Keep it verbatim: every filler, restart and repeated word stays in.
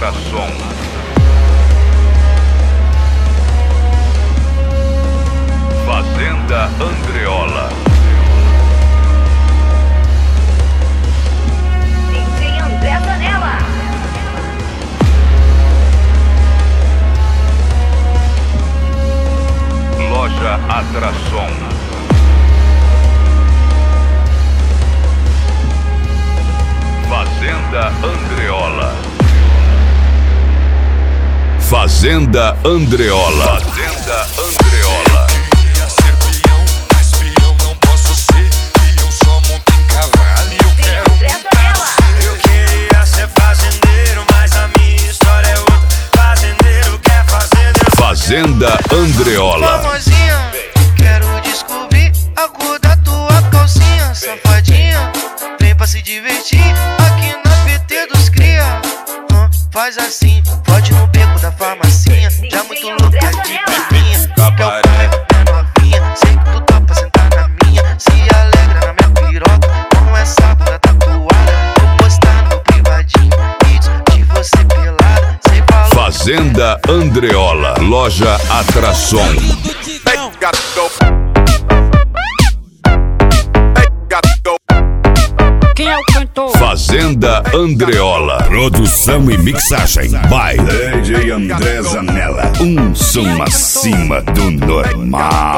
Atração. Fazenda Andreola. D J André Zanella. Loja Atração. Fazenda Andreola. Fazenda Andreola. Fazenda Andreola. Queria ser peão, mas peão não posso ser. E eu só monto em cavalo e eu quero montar você. Eu queria ser fazendeiro, mas a minha história é outra. Fazendeiro quer fazendeiro. Fazenda Andreola. Famosinha, quero descobrir a cor da tua calcinha. Safadinha, vem pra se divertir aqui na P T dos cria. Ah, faz assim, pode no beco da farmacinha. Já muito louca de papinha. Quer o pai, é novinha. Sei que tu topa sentar na minha. Se alegra na minha piroca com essa bunda tatuada. Vou postar no privadinho vídeos de você pelada. Sem falar. Fazenda Andreola. Loja Atração. Quem é o cantor? Fazenda Andreola. Produção e mixagem by D J André Zanella. Um som acima do normal.